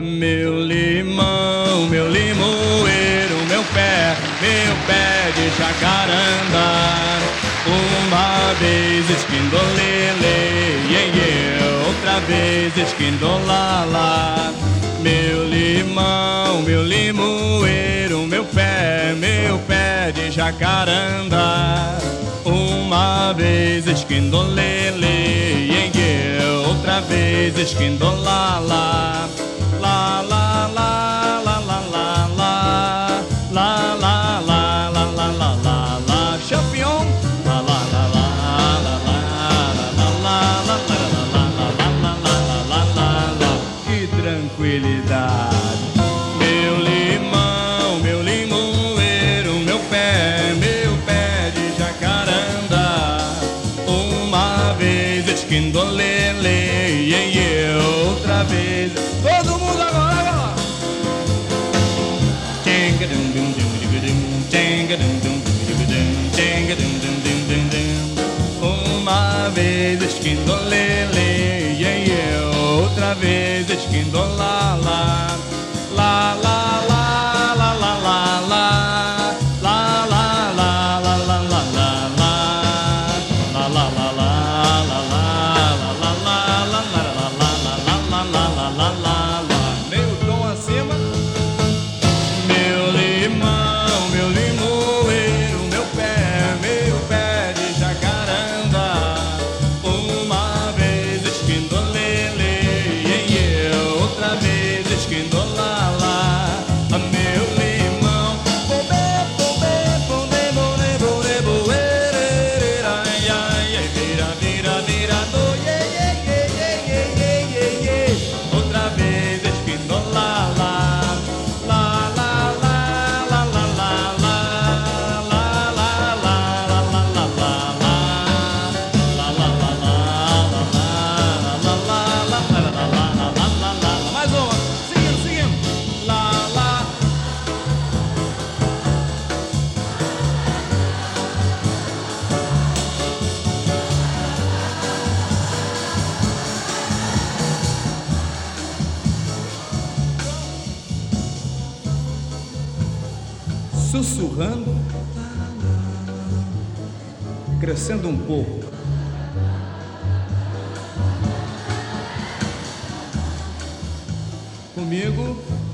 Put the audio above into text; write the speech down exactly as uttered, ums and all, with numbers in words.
Meu limão, meu limoeiro, meu pé, meu pé de jacaranda. Uma vez esquindolele, yeah, yeah, outra vez esquindolala. Meu limão, meu limoeiro, meu pé, meu pé de jacaranda. Uma vez esquindolele, yeah, yeah, outra vez esquindolala. La la la la la la la la la la la la la la la champion. La la la la la la la la la la la la la. Que tranquilidade. Meu limão, meu limoeiro, meu pé, meu pé de jacaranda. Uma vez esquindolele, yeah, yeah, outra vez. Todo mundo agora, agora. Uma vez esquindolele, yeah, yeah, outra vez esquindolala. La la la la la la la la la la la la la la la la la la sussurrando, crescendo um pouco. Comigo